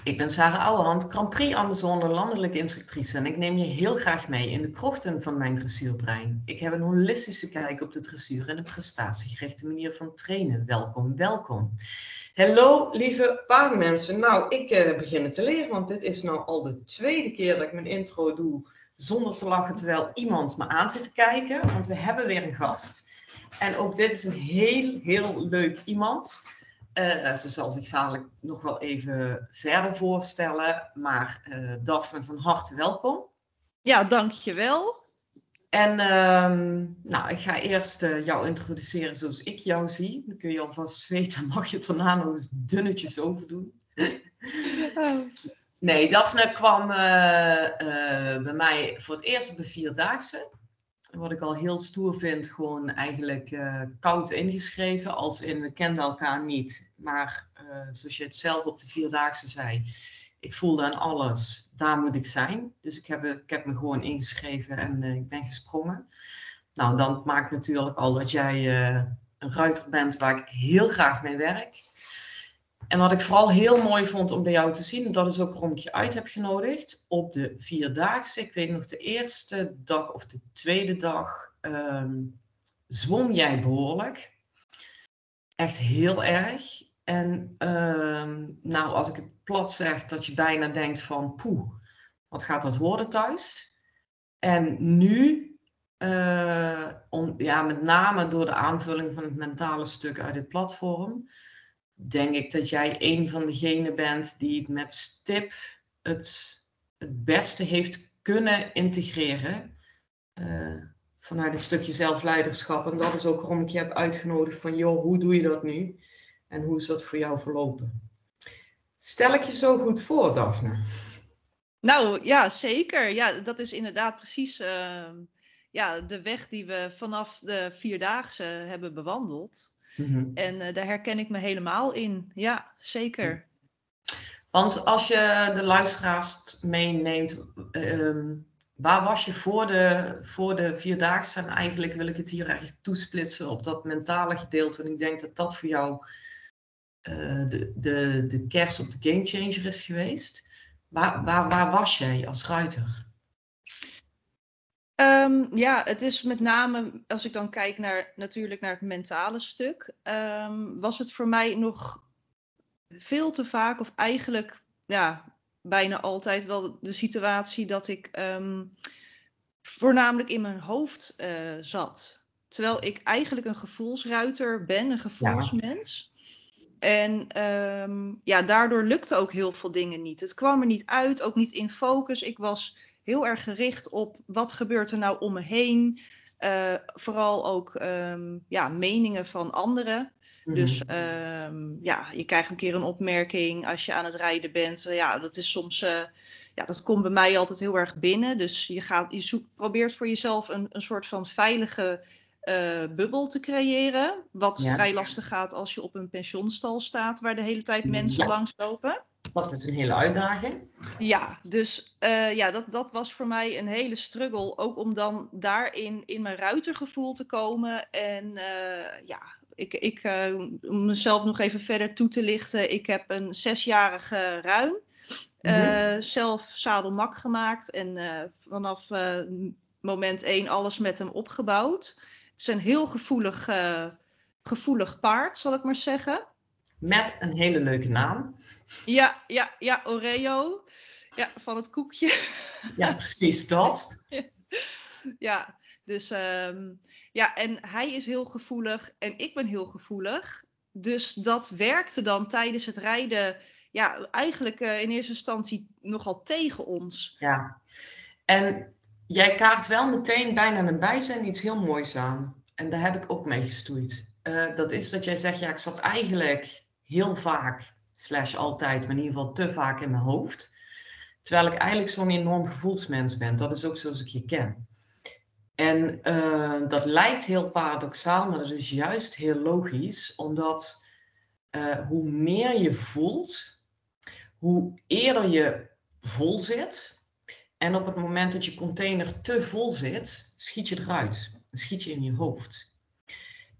Ik ben Sarah Ouwehand, Grand Prix Amazone landelijke instructrice en ik neem je heel graag mee in de krochten van mijn dressuurbrein. Ik heb een holistische kijk op de dressuur en een prestatiegerichte manier van trainen. Welkom, welkom. Hallo lieve paardenmensen. Nou, ik begin te leren, want dit is nou al de tweede keer dat ik mijn intro doe zonder te lachen terwijl iemand me aan zit te kijken. Want we hebben weer een gast. En ook dit is een heel leuk iemand. Ze zal zich dadelijk nog wel even verder voorstellen. Maar Daphne, van harte welkom. Ja, dankjewel. En nou, ik ga eerst jou introduceren zoals ik jou zie. Dan kun je alvast weten, mag je het daarna nog eens dunnetjes over doen. Nee, Daphne kwam bij mij voor het eerst op de Vierdaagse. Wat ik al heel stoer vind, gewoon eigenlijk koud ingeschreven. Als in, we kenden elkaar niet. Maar zoals je het zelf op de Vierdaagse zei. Ik voelde aan alles, daar moet ik zijn. Dus ik heb me gewoon ingeschreven en ik ben gesprongen. Nou, dan maakt natuurlijk al dat jij een ruiter bent waar ik heel graag mee werk. En wat ik vooral heel mooi vond om bij jou te zien, dat is ook waarom ik je uit heb genodigd, op de Vierdaagse. Ik weet nog, de eerste dag of de tweede dag zwom jij behoorlijk. Echt heel erg. En nou, als ik het plat zeg, dat je bijna denkt van, poeh, wat gaat dat worden thuis? En nu, met name door de aanvulling van het mentale stuk uit het platform, denk ik dat jij een van degenen bent die het met stip het beste heeft kunnen integreren. Vanuit een stukje zelfleiderschap. En dat is ook waarom ik je heb uitgenodigd van, joh, hoe doe je dat nu? En hoe is dat voor jou verlopen? Stel ik je zo goed voor, Daphne? Nou, ja, zeker. Ja, dat is inderdaad precies de weg die we vanaf de Vierdaagse hebben bewandeld. Mm-hmm. En daar herken ik me helemaal in. Ja, zeker. Want als je de luisteraars meeneemt, waar was je voor de Vierdaagse? En eigenlijk wil ik het hier echt toesplitsen op dat mentale gedeelte. En ik denk dat dat voor jou de kers op de gamechanger is geweest. Waar was jij als ruiter? Het is met name, als ik dan kijk naar het mentale stuk, was het voor mij nog veel te vaak, of eigenlijk bijna altijd wel de situatie dat ik voornamelijk in mijn hoofd zat. Terwijl ik eigenlijk een gevoelsruiter ben, een gevoelsmens. En daardoor lukte ook heel veel dingen niet. Het kwam er niet uit, ook niet in focus. Ik was heel erg gericht op wat gebeurt er nou om me heen. Vooral ook meningen van anderen. Mm-hmm. Dus je krijgt een keer een opmerking als je aan het rijden bent. Dat is soms... dat komt bij mij altijd heel erg binnen. Dus je probeert voor jezelf een soort van veilige bubbel te creëren. Wat vrij lastig gaat als je op een pensionstal staat waar de hele tijd mensen langslopen. Dat is een hele uitdaging. Ja, dus dat was voor mij een hele struggle. Ook om dan daarin in mijn ruitergevoel te komen. En om mezelf nog even verder toe te lichten. Ik heb een 6-jarige ruin. Zelf zadelmak gemaakt. En vanaf moment 1 alles met hem opgebouwd. Het is een heel gevoelig paard, zal ik maar zeggen. Met een hele leuke naam. Ja, Oreo. Ja, van het koekje. Ja, precies dat. Ja, dus en hij is heel gevoelig en ik ben heel gevoelig. Dus dat werkte dan tijdens het rijden, eigenlijk in eerste instantie nogal tegen ons. Ja, en jij kaart wel meteen bijna een bijzijn iets heel moois aan. En daar heb ik ook mee gestoeid. Dat is dat jij zegt, ik zat eigenlijk heel vaak, /altijd, maar in ieder geval te vaak in mijn hoofd. Terwijl ik eigenlijk zo'n enorm gevoelsmens ben. Dat is ook zoals ik je ken. En dat lijkt heel paradoxaal, maar dat is juist heel logisch. Omdat hoe meer je voelt, hoe eerder je vol zit. En op het moment dat je container te vol zit, schiet je eruit. Dan schiet je in je hoofd.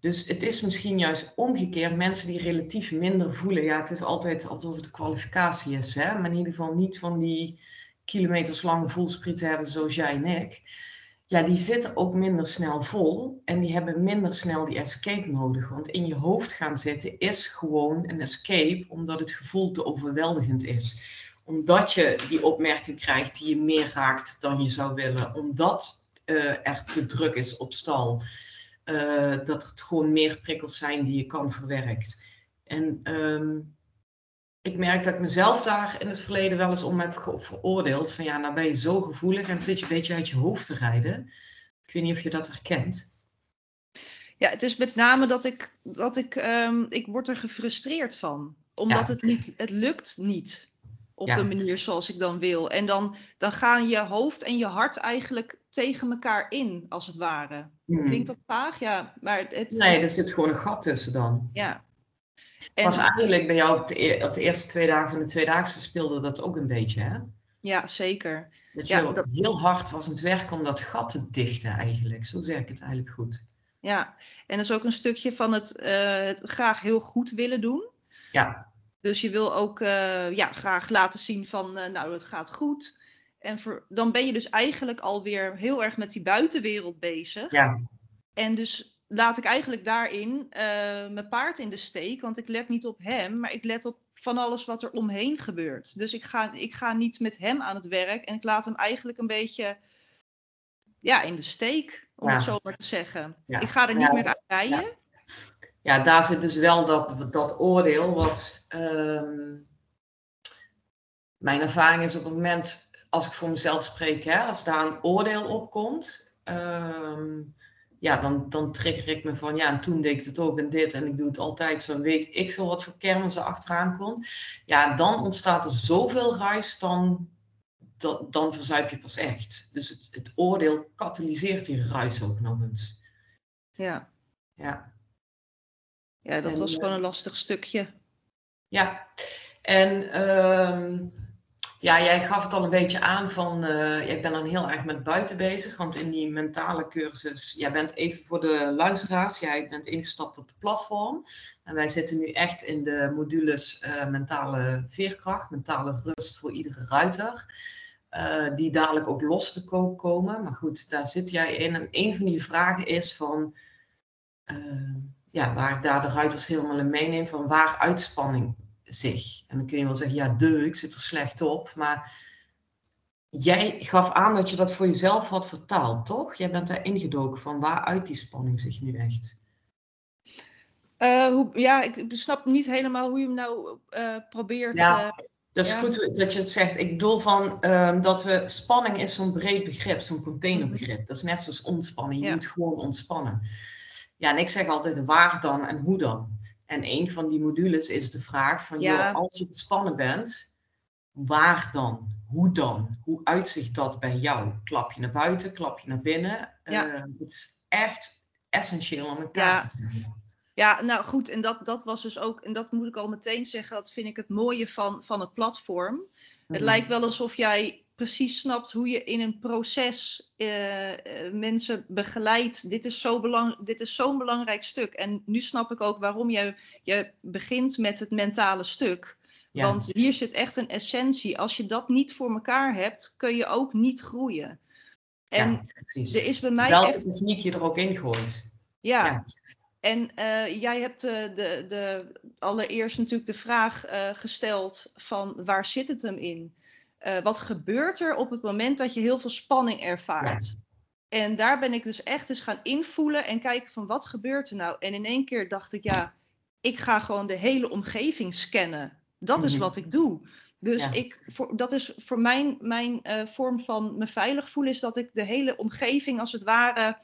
Dus het is misschien juist omgekeerd. Mensen die relatief minder voelen. Ja, het is altijd alsof het een kwalificatie is. Hè? Maar in ieder geval niet van die kilometerslange voelsprieten hebben zoals jij en ik. Ja, die zitten ook minder snel vol. En die hebben minder snel die escape nodig. Want in je hoofd gaan zitten is gewoon een escape. Omdat het gevoel te overweldigend is. Omdat je die opmerking krijgt die je meer raakt dan je zou willen. Omdat er te druk is op stal. Dat het gewoon meer prikkels zijn die je kan verwerkt. En ik merk dat ik mezelf daar in het verleden wel eens om heb veroordeeld. Van ja, nou ben je zo gevoelig en zit je een beetje uit je hoofd te rijden. Ik weet niet of je dat herkent. Ja, het is met name dat ik word er gefrustreerd van. Omdat het lukt niet op de manier zoals ik dan wil. En dan gaan je hoofd en je hart eigenlijk tegen elkaar in, als het ware. Klinkt dat vaag? Ja, maar nee, er zit gewoon een gat tussen dan. Ja. En was eigenlijk bij jou op de eerste 2 dagen van de tweedaagse speelde dat ook een beetje, hè? Ja, zeker. Dat je heel hard was aan het werken om dat gat te dichten eigenlijk. Zo zeg ik het eigenlijk goed. Ja, en dat is ook een stukje van het graag heel goed willen doen. Ja. Dus je wil ook graag laten zien van, nou, het gaat goed. En dan ben je dus eigenlijk alweer heel erg met die buitenwereld bezig. Ja. En dus laat ik eigenlijk daarin mijn paard in de steek. Want ik let niet op hem, maar ik let op van alles wat er omheen gebeurt. Dus ik ga niet met hem aan het werk. En ik laat hem eigenlijk een beetje in de steek, om het zo maar te zeggen. Ja. Ik ga er niet meer aan rijden. Ja, daar zit dus wel dat oordeel wat mijn ervaring is op het moment, als ik voor mezelf spreek, hè, als daar een oordeel op komt, dan trigger ik me van, ja, en toen deed ik het ook en dit en ik doe het altijd, van weet ik veel wat voor kern er achteraan komt. Ja, dan ontstaat er zoveel ruis, dan verzuip je pas echt. Dus het oordeel katalyseert die ruis ook nog eens. Ja. Ja. Ja, dat was gewoon een lastig stukje. Ja, en jij gaf het al een beetje aan van, ik ben dan heel erg met buiten bezig, want in die mentale cursus, jij bent even voor de luisteraars, jij bent ingestapt op de platform en wij zitten nu echt in de modules mentale veerkracht, mentale rust voor iedere ruiter, die dadelijk ook los te koop komen. Maar goed, daar zit jij in en een van die vragen is van, waar ik daar de ruiters helemaal in meeneem, van waar uitspanning zich. En dan kun je wel zeggen, ja, ik zit er slecht op. Maar jij gaf aan dat je dat voor jezelf had vertaald, toch? Jij bent daar ingedoken van waar uit die spanning zich nu echt? Ik snap niet helemaal hoe je hem nou probeert. Ja, dat is goed dat je het zegt. Ik bedoel van dat spanning is zo'n breed begrip, zo'n containerbegrip. Dat is net zoals ontspanning. Je moet gewoon ontspannen. Ja, en ik zeg altijd waar dan en hoe dan. En een van die modules is de vraag van, joh, als je gespannen bent, waar dan? Hoe dan? Hoe uitzicht dat bij jou? Klap je naar buiten, klap je naar binnen? Het is echt essentieel om elkaar te vinden. Ja, nou goed, en dat was dus ook, en dat moet ik al meteen zeggen, dat vind ik het mooie van het platform. Het lijkt wel alsof jij precies snapt hoe je in een proces mensen begeleidt. Dit is zo'n belangrijk stuk. En nu snap ik ook waarom je begint met het mentale stuk. Ja. Want hier zit echt een essentie. Als je dat niet voor elkaar hebt, kun je ook niet groeien. En precies. Er is bij mij welke techniek je er ook in gooit. Ja. En jij hebt allereerst natuurlijk de vraag gesteld van waar zit het hem in? Wat gebeurt er op het moment dat je heel veel spanning ervaart? Ja. En daar ben ik dus echt eens gaan invoelen en kijken van wat gebeurt er nou? En in één keer dacht ik, ik ga gewoon de hele omgeving scannen. Dat is wat ik doe. Dus dat is voor mijn vorm van me veilig voelen, is dat ik de hele omgeving als het ware,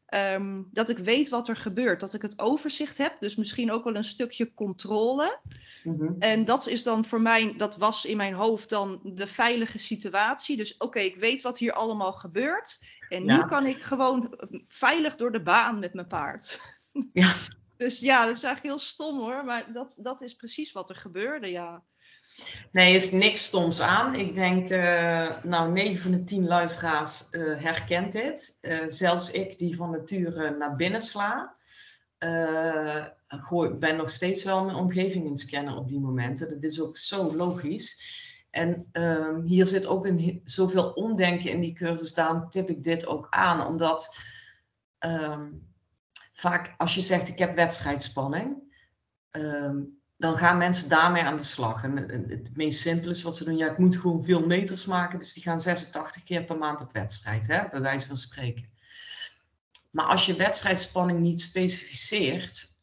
dat ik weet wat er gebeurt. Dat ik het overzicht heb. Dus misschien ook wel een stukje controle. En dat is dan voor mij, dat was in mijn hoofd dan de veilige situatie. Dus oké, ik weet wat hier allemaal gebeurt. En nu kan ik gewoon veilig door de baan met mijn paard. Ja. Dus dat is eigenlijk heel stom hoor. Maar dat is precies wat er gebeurde, Nee, er is niks stoms aan. Ik denk, 9 van de 10 luisteraars herkent dit. Zelfs ik, die van nature naar binnen sla. ben nog steeds wel mijn omgeving in scannen op die momenten. Dat is ook zo logisch. En hier zit ook zoveel omdenken in die cursus. Daarom tip ik dit ook aan. Omdat vaak als je zegt ik heb wedstrijdspanning, dan gaan mensen daarmee aan de slag. En het meest simpele is wat ze doen. Ja, ik moet gewoon veel meters maken. Dus die gaan 86 keer per maand op wedstrijd. Hè, bij wijze van spreken. Maar als je wedstrijdspanning niet specificeert,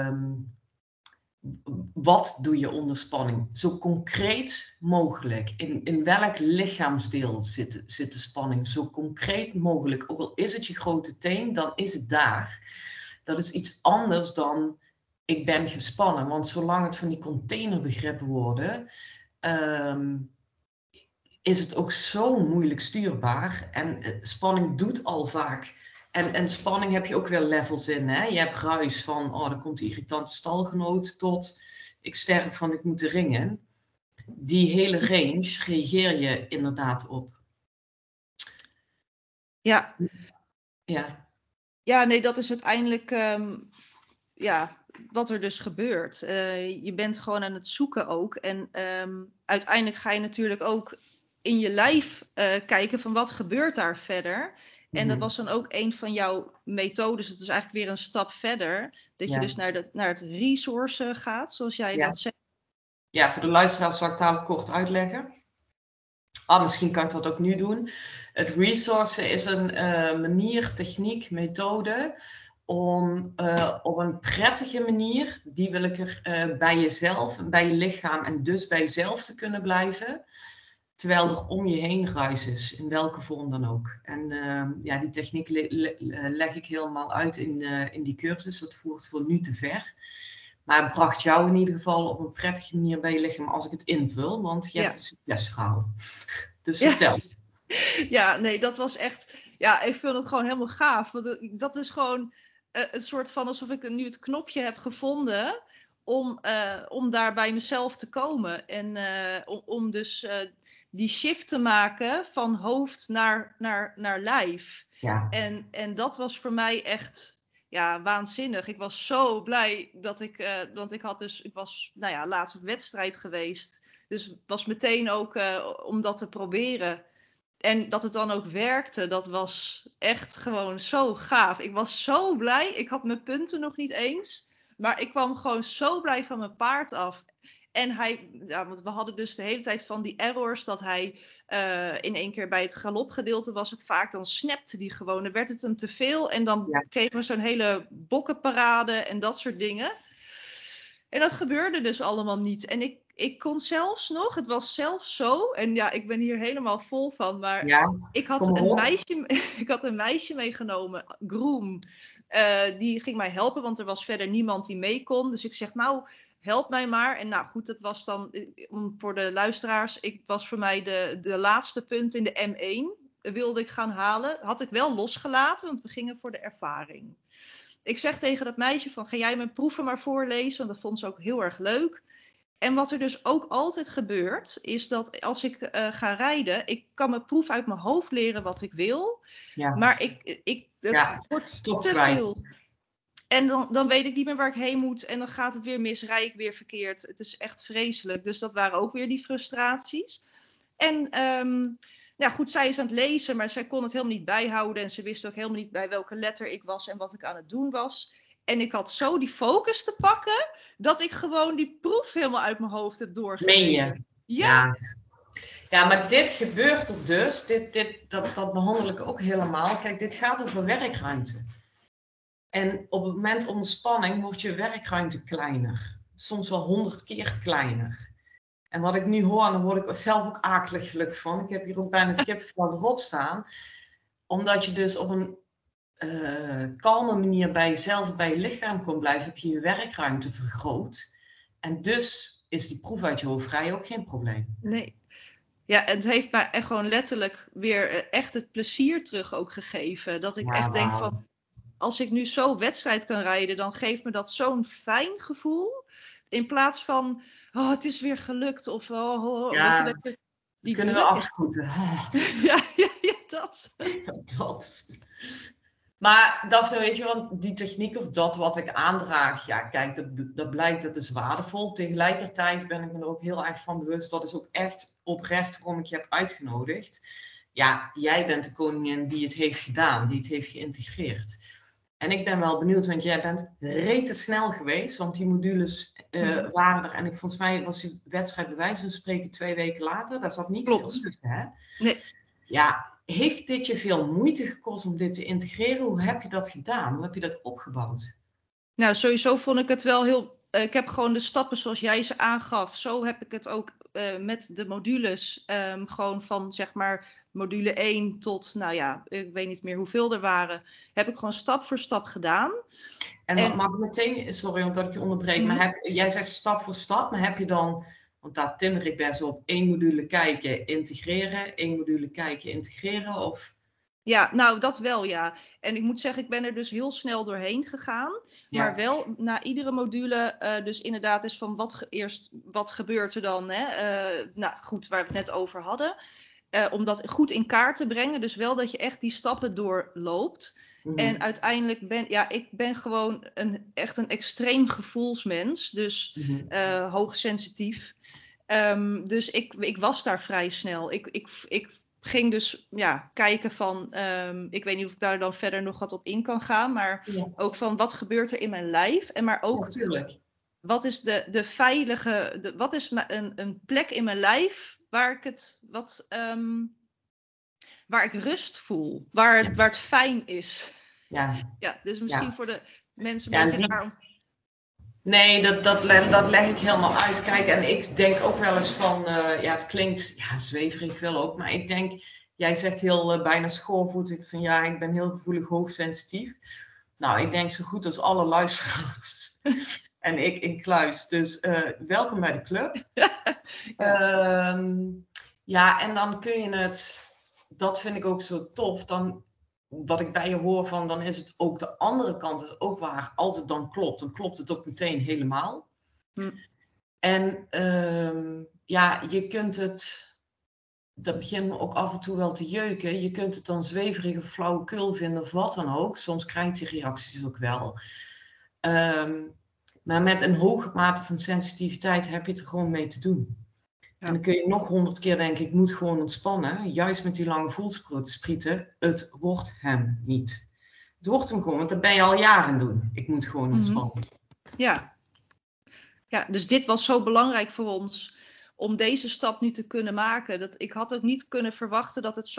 wat doe je onder spanning? Zo concreet mogelijk. In welk lichaamsdeel zit de spanning? Zo concreet mogelijk. Ook al is het je grote teen, dan is het daar. Dat is iets anders dan ik ben gespannen. Want zolang het van die containerbegrippen worden, is het ook zo moeilijk stuurbaar. En spanning doet al vaak. En spanning heb je ook weer levels in. Hè? Je hebt ruis van, dan komt die irritante stalgenoot, tot ik sterf van, ik moet de ring in. Die hele range reageer je inderdaad op. Ja. Ja. Ja, nee, dat is uiteindelijk wat er dus gebeurt. Je bent gewoon aan het zoeken ook. En uiteindelijk ga je natuurlijk ook in je lijf kijken van wat gebeurt daar verder. En dat was dan ook een van jouw methodes. Het is eigenlijk weer een stap verder. Dat je dus naar het resourcen gaat, zoals jij dat zegt. Ja, voor de luisteraars zal ik het dadelijk kort uitleggen. Misschien kan ik dat ook nu doen. Het resourcen is een manier, techniek, methode om op een prettige manier, die wil ik er bij jezelf, bij je lichaam en dus bij jezelf te kunnen blijven. Terwijl er om je heen ruis is, in welke vorm dan ook. En die techniek leg ik helemaal uit in die cursus. Dat voert voor nu te ver. Maar het bracht jou in ieder geval op een prettige manier bij je lichaam als ik het invul. Want je hebt een succesverhaal. Dus vertel. Ja, nee, dat was echt... Ja, ik vind het gewoon helemaal gaaf. Want dat is gewoon een soort van alsof ik nu het knopje heb gevonden om daar bij mezelf te komen. En om dus die shift te maken van hoofd naar lijf. Ja. En dat was voor mij echt waanzinnig. Ik was zo blij dat want ik was laatst op wedstrijd geweest. Dus was meteen ook om dat te proberen. En dat het dan ook werkte, dat was echt gewoon zo gaaf. Ik was zo blij. Ik had mijn punten nog niet eens. Maar ik kwam gewoon zo blij van mijn paard af. En want we hadden dus de hele tijd van die errors, dat hij in één keer bij het galopgedeelte was het vaak, dan snapte die gewoon. Dan werd het hem te veel en dan kregen we zo'n hele bokkenparade en dat soort dingen. En dat gebeurde dus allemaal niet. En ik kon zelfs nog, het was zelfs zo, en ja, ik ben hier helemaal vol van, maar ik had een meisje meegenomen, Groom, die ging mij helpen, want er was verder niemand die mee kon. Dus ik zeg, nou, help mij maar. En nou goed, dat was dan, voor de luisteraars, was voor mij de laatste punt in de M1, wilde ik gaan halen. Had ik wel losgelaten, want we gingen voor de ervaring. Ik zeg tegen dat meisje van, ga jij mijn proeven maar voorlezen, want dat vond ze ook heel erg leuk. En wat er dus ook altijd gebeurt, is dat als ik ga rijden, ik kan mijn proef uit mijn hoofd leren wat ik wil. Ja. Maar het wordt te veel. En dan weet ik niet meer waar ik heen moet. En dan gaat het weer mis, rij ik weer verkeerd. Het is echt vreselijk. Dus dat waren ook weer die frustraties. En goed, zij is aan het lezen, maar zij kon het helemaal niet bijhouden. En ze wist ook helemaal niet bij welke letter ik was en wat ik aan het doen was. En ik had zo die focus te pakken, dat ik gewoon die proef helemaal uit mijn hoofd heb doorgelezen. Meen je? Ja. Ja, maar dit gebeurt er dus. Dat behandel ik ook helemaal. Kijk, dit gaat over werkruimte. En op het moment onder spanning wordt je werkruimte kleiner. Soms wel 100 keer kleiner. En wat ik nu hoor, dan word ik zelf ook akelig gelukkig van. Ik heb hier ook bijna het kippenvel erop staan. Omdat je dus op een kalme manier bij jezelf en bij je lichaam kon blijven, heb je je werkruimte vergroot. En dus is die proef uit je hoofd vrij ook geen probleem. Nee. Ja, het heeft mij echt gewoon letterlijk weer echt het plezier terug ook gegeven. Dat ik echt denk van, als ik nu zo wedstrijd kan rijden, dan geeft me dat zo'n fijn gevoel. In plaats van, het is weer gelukt. Of, weet je, die kunnen we afschoeten. ja, dat. Dat. Maar Daphne, weet je, want die techniek of dat wat ik aandraag, ja, kijk, dat blijkt, dat is waardevol. Tegelijkertijd ben ik me er ook heel erg van bewust, dat is ook echt oprecht waarom ik je heb uitgenodigd. Ja, jij bent de koningin die het heeft gedaan, die het heeft geïntegreerd. En ik ben wel benieuwd, want jij bent rete snel geweest, want die modules waren er. En volgens mij was die wedstrijd bij wijze van spreken 2 weken later. Daar zat niet veel tussen, hè? Nee. Ja, heeft dit je veel moeite gekost om dit te integreren? Hoe heb je dat gedaan? Hoe heb je dat opgebouwd? Nou, sowieso vond ik het wel heel... ik heb gewoon de stappen zoals jij ze aangaf. Zo heb ik het ook met de modules. Gewoon van zeg maar module 1 tot, nou ja, ik weet niet meer hoeveel er waren. Heb ik gewoon stap voor stap gedaan. En mag ik meteen, sorry omdat ik je onderbreek, maar jij zegt stap voor stap, maar heb je dan, want daar timmer ik best op, 1 module kijken, integreren, 1 module kijken, integreren? Of? Ja, nou dat wel ja. En ik moet zeggen, ik ben er dus heel snel doorheen gegaan. Ja. Maar wel na iedere module, dus inderdaad is van wat gebeurt er dan? Hè? Nou goed, waar we het net over hadden. Om dat goed in kaart te brengen. Dus wel dat je echt die stappen doorloopt. En uiteindelijk ik ben gewoon echt een extreem gevoelsmens. Dus hoogsensitief. Dus ik was daar vrij snel. Ik ging dus kijken van, ik weet niet of ik daar dan verder nog wat op in kan gaan, maar ook van wat gebeurt er in mijn lijf en maar ook wat is de veilige, wat is een plek in mijn lijf waar waar ik rust voel, waar het fijn is. Ja, dus misschien voor de mensen een beetje raar. Nee, dat leg ik helemaal uit. Kijk, en ik denk ook wel eens van, het klinkt zweverig wel ook, maar ik denk, jij zegt heel bijna schoorvoetig van ik ben heel gevoelig, hoogsensitief. Nou, ik denk zo goed als alle luisteraars en ik in kluis. Dus welkom bij de club. En dan kun je het, dat vind ik ook zo tof, dan wat ik bij je hoor van, dan is het ook de andere kant is ook waar. Als het dan klopt het ook meteen helemaal. En je kunt het, dat begint me ook af en toe wel te jeuken. Je kunt het dan zweverig of flauwekul vinden of wat dan ook. Soms krijg je die reacties ook wel. Maar met een hoge mate van sensitiviteit heb je het er gewoon mee te doen. En dan kun je nog 100 keer denken, ik moet gewoon ontspannen. Juist met die lange voelsprieten, het wordt hem niet. Het wordt hem gewoon, want dat ben je al jaren doen. Ik moet gewoon ontspannen. Ja, dus dit was zo belangrijk voor ons om deze stap nu te kunnen maken. Ik had ook niet kunnen verwachten dat het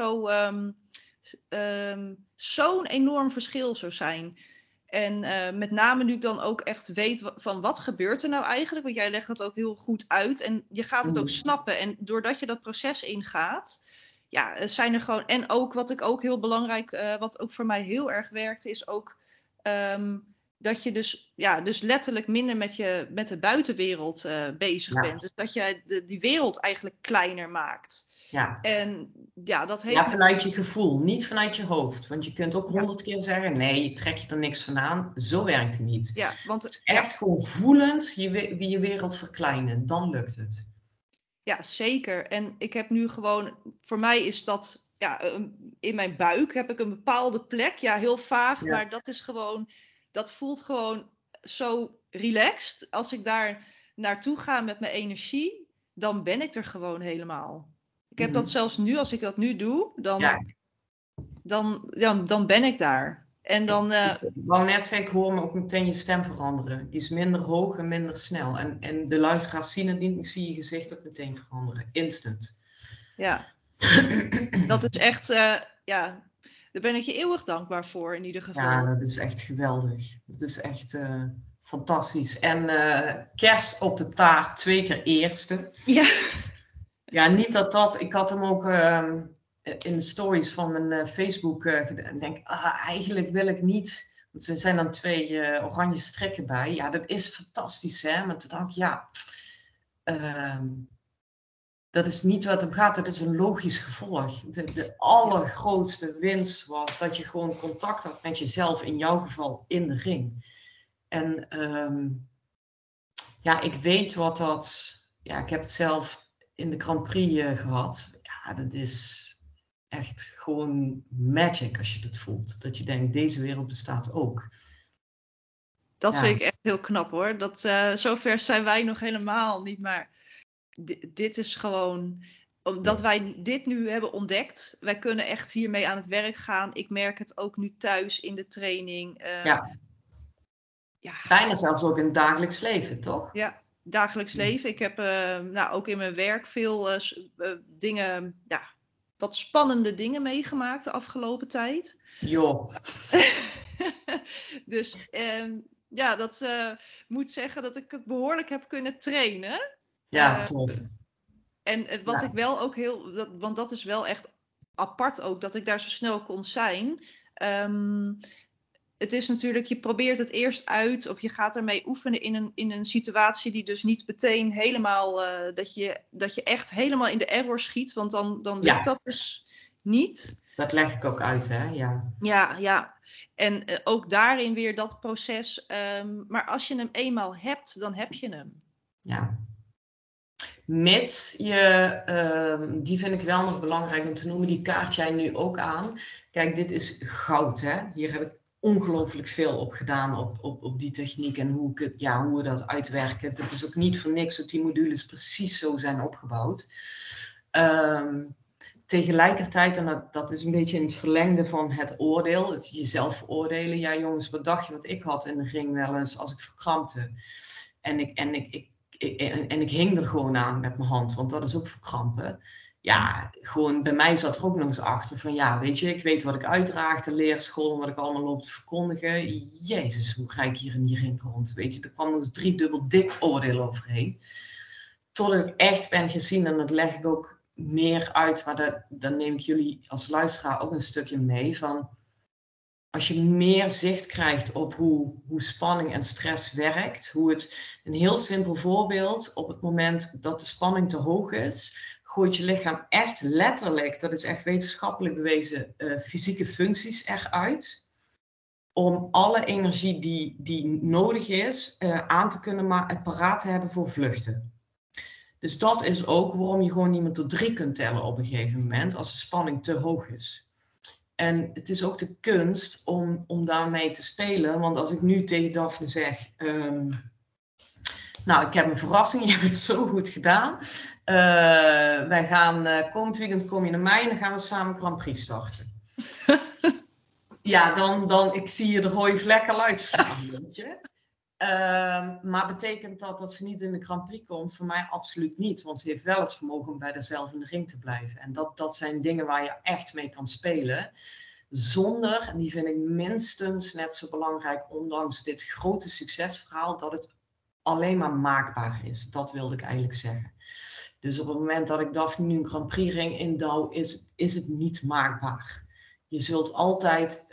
zo'n enorm verschil zou zijn. En met name nu ik dan ook echt weet van wat gebeurt er nou eigenlijk. Want jij legt dat ook heel goed uit. En je gaat het ook snappen. En doordat je dat proces ingaat, zijn er gewoon... En ook wat ik ook heel belangrijk, wat ook voor mij heel erg werkte, is ook dat je dus letterlijk minder met de buitenwereld bezig bent. Dus dat je die wereld eigenlijk kleiner maakt. Ja. En dat heeft... vanuit je gevoel, niet vanuit je hoofd. Want je kunt ook 100 keer zeggen, nee, trek je er niks van aan. Zo werkt het niet. Ja, want het is echt gewoon voelend je wereld verkleinen. Dan lukt het. Ja, zeker. En ik heb nu gewoon, voor mij is dat, in mijn buik heb ik een bepaalde plek. Ja, heel vaag, maar dat is gewoon, dat voelt gewoon zo relaxed. Als ik daar naartoe ga met mijn energie, dan ben ik er gewoon helemaal. Ik heb dat zelfs nu, als ik dat nu doe, dan ben ik daar. En dan... Ik wou net zeggen, ik hoor me ook meteen je stem veranderen. Die is minder hoog en minder snel. En de luisteraars zien het niet, ik zie je gezicht ook meteen veranderen. Instant. Ja. Dat is echt, daar ben ik je eeuwig dankbaar voor in ieder geval. Ja, dat is echt geweldig. Dat is echt fantastisch. En kerst op de taart, 2 keer eerste. Ja. Ja, niet dat... Ik had hem ook in de stories van mijn Facebook gedaan. Ik denk, eigenlijk wil ik niet... Want er zijn dan 2 oranje strekken bij. Ja, dat is fantastisch, hè. Maar toen dacht ik, dat is niet wat het om gaat. Dat is een logisch gevolg. De allergrootste winst was dat je gewoon contact had met jezelf. In jouw geval in de ring. En ik weet wat dat... Ja, ik heb het zelf in de Grand Prix gehad. Ja, dat is echt gewoon magic als je dat voelt. Dat je denkt, deze wereld bestaat ook. Dat vind ik echt heel knap hoor. Zover zijn wij nog helemaal niet. Maar dit is gewoon, omdat wij dit nu hebben ontdekt. Wij kunnen echt hiermee aan het werk gaan. Ik merk het ook nu thuis in de training. Bijna zelfs ook in het dagelijks leven, toch? Ja, dagelijks leven. Ik heb ook in mijn werk veel dingen, wat spannende dingen meegemaakt de afgelopen tijd. Joh. Dus dat moet zeggen dat ik het behoorlijk heb kunnen trainen. Ja, tof. En wat ik wel ook want dat is wel echt apart ook, dat ik daar zo snel kon zijn. Het is natuurlijk, je probeert het eerst uit of je gaat ermee oefenen in een situatie die dus niet meteen helemaal, dat je echt helemaal in de error schiet, want dan lukt dat dus niet. Dat leg ik ook uit, hè? Ja. Ja. En ook daarin weer dat proces. Maar als je hem eenmaal hebt, dan heb je hem. Ja. Mits je, die vind ik wel nog belangrijk om te noemen, die kaart jij nu ook aan. Kijk, dit is goud, hè? Hier heb ik ongelooflijk veel op gedaan, op die techniek en hoe we dat uitwerken. Het is ook niet voor niks dat die modules precies zo zijn opgebouwd. Tegelijkertijd, en dat is een beetje in het verlengde van het oordeel, het jezelf veroordelen. Ja jongens, wat dacht je wat ik had in de ring wel eens als ik verkrampte? En ik hing er gewoon aan met mijn hand, want dat is ook verkrampen. Ja, gewoon bij mij zat er ook nog eens achter van ja, weet je, ik weet wat ik uitdraag, de leerschool en wat ik allemaal loop te verkondigen. Jezus, hoe ga ik hier in die ring rond? Weet je, er kwam nog eens 3-dubbel dik oordeel overheen. Totdat ik echt ben gezien, en dat leg ik ook meer uit, maar dan neem ik jullie als luisteraar ook een stukje mee van, als je meer zicht krijgt op hoe spanning en stress werkt, een heel simpel voorbeeld, op het moment dat de spanning te hoog is, gooit je lichaam echt letterlijk, dat is echt wetenschappelijk bewezen, fysieke functies eruit, om alle energie die nodig is aan te kunnen paraat te hebben voor vluchten. Dus dat is ook waarom je gewoon niet meer tot 3 kunt tellen op een gegeven moment, als de spanning te hoog is. En het is ook de kunst om daarmee te spelen. Want als ik nu tegen Daphne zeg, ik heb een verrassing, je hebt het zo goed gedaan. Wij gaan, komend weekend kom je naar mij en dan gaan we samen Grand Prix starten. Ja, dan ik zie je de rode vlek al uitslaan, weet je. Maar betekent dat ze niet in de Grand Prix komt? Voor mij absoluut niet. Want ze heeft wel het vermogen om bij haarzelf in de ring te blijven. En dat zijn dingen waar je echt mee kan spelen. Zonder, en die vind ik minstens net zo belangrijk, ondanks dit grote succesverhaal, dat het alleen maar maakbaar is. Dat wilde ik eigenlijk zeggen. Dus op het moment dat ik Daphne nu een Grand Prix ring indouw, is het niet maakbaar. Je zult altijd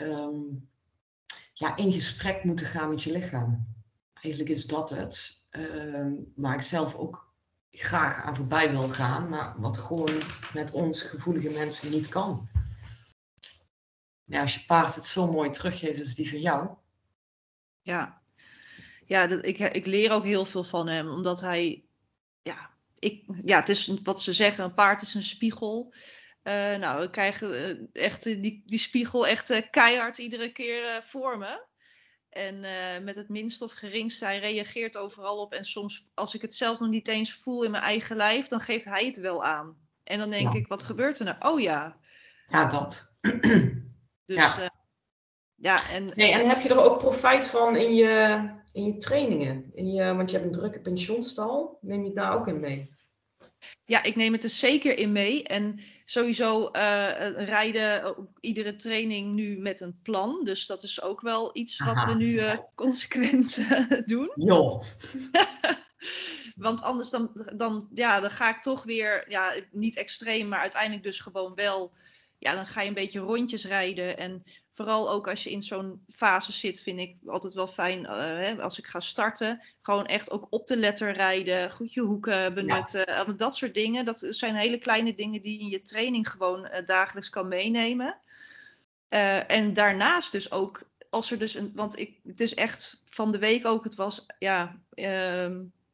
in gesprek moeten gaan met je lichaam. Eigenlijk is dat het. Waar ik zelf ook graag aan voorbij wil gaan, maar wat gewoon met ons gevoelige mensen niet kan. Ja, als je paard het zo mooi teruggeeft, is die van jou. Ja, ik leer ook heel veel van hem, omdat hij, het is wat ze zeggen, een paard is een spiegel. We krijgen echt die spiegel echt keihard iedere keer voor me. En met het minst of geringste, hij reageert overal op. En soms, als ik het zelf nog niet eens voel in mijn eigen lijf, dan geeft hij het wel aan. En dan denk ik, wat gebeurt er nou? Oh ja. Ja, dat. Dus en heb je er ook profijt van in je trainingen? Want je hebt een drukke pensioenstal. Neem je het daar ook in mee? Ja, ik neem het er zeker in mee. En sowieso rijden iedere training nu met een plan. Dus dat is ook wel iets wat we nu consequent doen. Joh. Want anders dan ga ik toch weer, niet extreem, maar uiteindelijk dus gewoon wel. Ja, dan ga je een beetje rondjes rijden. En vooral ook als je in zo'n fase zit, vind ik altijd wel fijn als ik ga starten. Gewoon echt ook op de letter rijden, goed je hoeken benutten. Dat soort dingen. Dat zijn hele kleine dingen die je in je training gewoon dagelijks kan meenemen. En daarnaast dus ook, als er dus het is echt van de week ook, het was,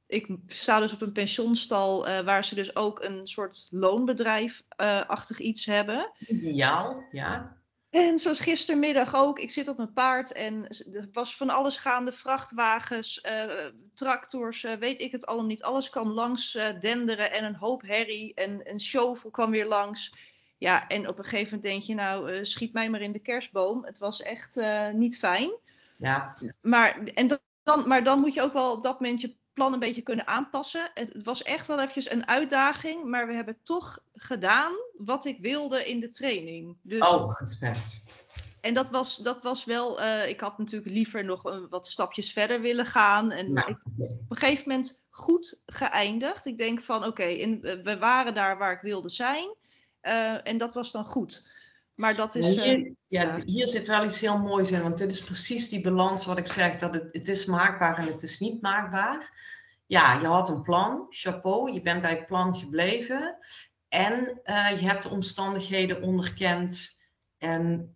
ik sta dus op een pensioenstal waar ze dus ook een soort loonbedrijf-achtig iets hebben. Ideaal, ja. En zoals gistermiddag ook, ik zit op mijn paard en er was van alles gaande, vrachtwagens, tractors, weet ik het allemaal niet. Alles kwam langs denderen en een hoop herrie en een shovel kwam weer langs. Ja, en op een gegeven moment denk je, nou, schiet mij maar in de kerstboom. Het was echt niet fijn. Ja. Maar dan moet je ook wel op dat moment je plan een beetje kunnen aanpassen. Het was echt wel eventjes een uitdaging, maar we hebben toch gedaan wat ik wilde in de training. Dus, Respect. en dat was wel, ik had natuurlijk liever nog wat stapjes verder willen gaan. Maar op een gegeven moment goed geëindigd. Ik denk van oké, we waren daar waar ik wilde zijn. En dat was dan goed. Maar dat is... Hier zit wel iets heel moois in, want dit is precies die balans wat ik zeg, dat het is maakbaar en het is niet maakbaar. Ja, je had een plan, chapeau, je bent bij het plan gebleven en je hebt de omstandigheden onderkend en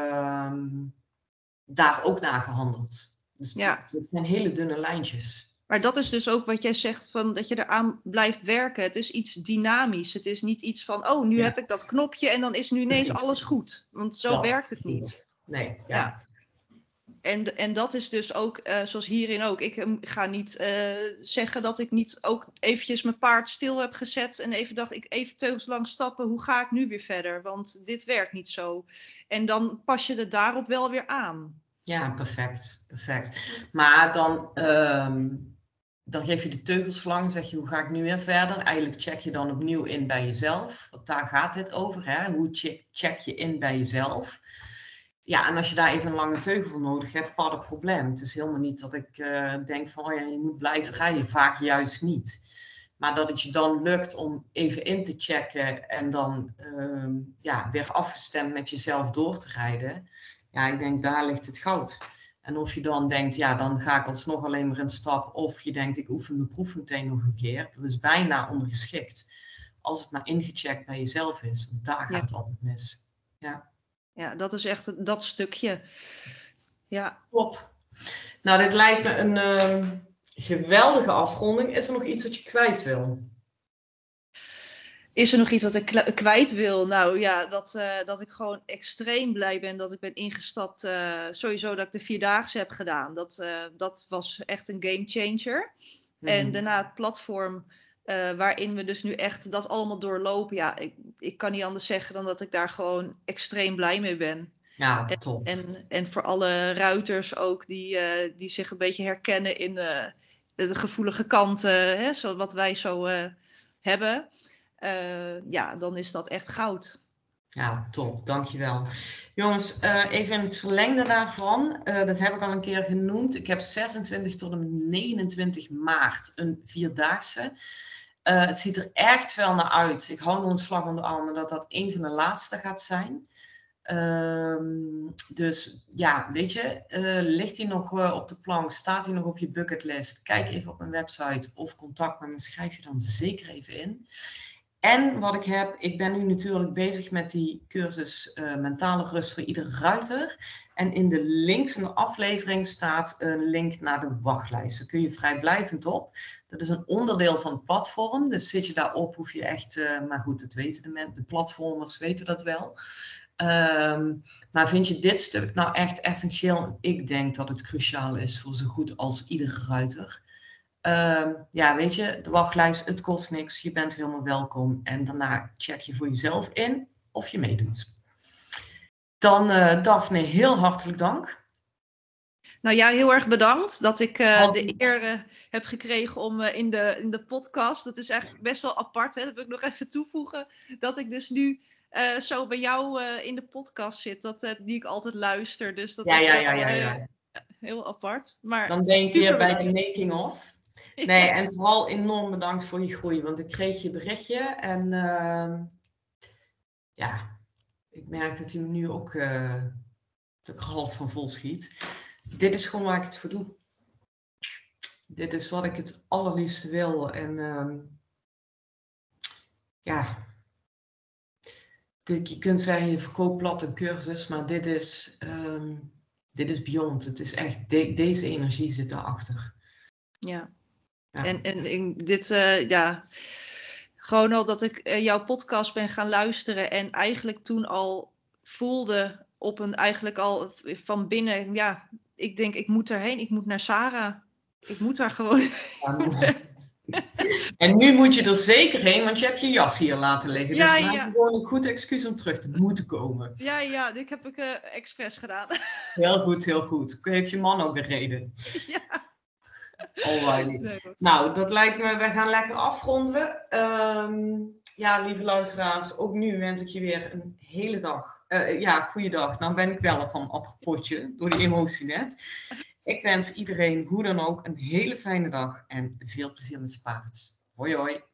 daar ook naar gehandeld. Dus het zijn hele dunne lijntjes. Maar dat is dus ook wat jij zegt, van dat je eraan blijft werken. Het is iets dynamisch. Het is niet iets van, nu heb ik dat knopje en dan is nu ineens alles goed. Want zo werkt het niet. Nee, ja. En dat is dus ook, zoals hierin ook. Ik ga niet zeggen dat ik niet ook eventjes mijn paard stil heb gezet. En even dacht, ik even teugels lang stappen. Hoe ga ik nu weer verder? Want dit werkt niet zo. En dan pas je het daarop wel weer aan. Ja, perfect. Maar dan geef je de teugels lang, zeg je hoe ga ik nu weer verder? Eigenlijk check je dan opnieuw in bij jezelf. Want daar gaat dit over. Hè? Hoe check je in bij jezelf? Ja, en als je daar even een lange teugel voor nodig hebt, pas het probleem. Het is helemaal niet dat ik denk van je moet blijven rijden. Vaak juist niet. Maar dat het je dan lukt om even in te checken en dan weer afgestemd met jezelf door te rijden. Ja, ik denk daar ligt het goud. En of je dan denkt, dan ga ik alsnog alleen maar in stap. Of je denkt, ik oefen mijn proef meteen nog een keer. Dat is bijna ondergeschikt. Als het maar ingecheckt bij jezelf is. Want daar gaat het altijd mis. Ja, dat is echt dat stukje. Ja. Top. Nou, dit lijkt me een geweldige afronding. Is er nog iets wat je kwijt wil? Is er nog iets wat ik kwijt wil? Nou ja, dat ik gewoon extreem blij ben dat ik ben ingestapt. Sowieso dat ik de Vierdaagse heb gedaan. Dat was echt een game changer. En daarna het platform waarin we dus nu echt dat allemaal doorlopen. Ja, ik kan niet anders zeggen dan dat ik daar gewoon extreem blij mee ben. Ja, top. En voor alle ruiters ook die zich een beetje herkennen in de gevoelige kanten, zo wat wij zo hebben. Dan is dat echt goud. Ja, top. Dankjewel. Jongens, even in het verlengde daarvan. Dat heb ik al een keer genoemd. Ik heb 26 tot en met 29 maart een Vierdaagse. Het ziet er echt wel naar uit. Ik hou nog een slag om de arm dat een van de laatste gaat zijn. Dus ja, weet je, ligt hij nog op de plank? Staat hij nog op je bucketlist? Kijk even op mijn website of contact met me. Schrijf je dan zeker even in. En wat ik heb, ik ben nu natuurlijk bezig met die cursus mentale rust voor iedere ruiter. En in de link van de aflevering staat een link naar de wachtlijst. Daar kun je vrijblijvend op. Dat is een onderdeel van het platform. Dus zit je daarop, hoef je echt, maar goed, dat weten de platformers weten dat wel. Maar vind je dit stuk nou echt essentieel? Ik denk dat het cruciaal is voor zo goed als iedere ruiter. Weet je, de wachtlijst, het kost niks. Je bent helemaal welkom. En daarna check je voor jezelf in of je meedoet. Dan Daphne, heel hartelijk dank. Nou ja, heel erg bedankt dat ik de eer heb gekregen om in de podcast. Dat is eigenlijk best wel apart, hè? Dat wil ik nog even toevoegen. Dat ik dus nu zo bij jou in de podcast zit, die ik altijd luister. Dus dat is wel heel apart. Maar dan denk je bij de making of. Nee, en vooral enorm bedankt voor je groei. Want ik kreeg je berichtje en ik merk dat hij me nu ook half van vol schiet. Dit is gewoon waar ik het voor doe. Dit is wat ik het allerliefste wil. En je kunt zeggen je verkoopt plat een cursus, maar dit is beyond. Het is echt, deze energie zit daarachter. Ja. Ja. En dit, gewoon al dat ik jouw podcast ben gaan luisteren en eigenlijk toen al voelde eigenlijk al van binnen, ja, ik denk ik moet erheen, ik moet naar Sarah. Ik moet daar gewoon. En nu moet je er zeker heen, want je hebt je jas hier laten liggen. Dus dan heb je Ja. gewoon een goed excuus om terug te moeten komen. Ja, dit heb ik expres gedaan. Heel goed, heel goed. Heeft je man ook een reden? Ja. Alrighty. Nee, Nou, dat lijkt me, we gaan lekker afronden. Ja, lieve luisteraars, ook nu wens ik je weer een hele dag. Goeiedag. Nou ben ik wel van appelpotje door die emotie net. Ik wens iedereen, hoe dan ook, een hele fijne dag en veel plezier met Spaarts. Hoi hoi.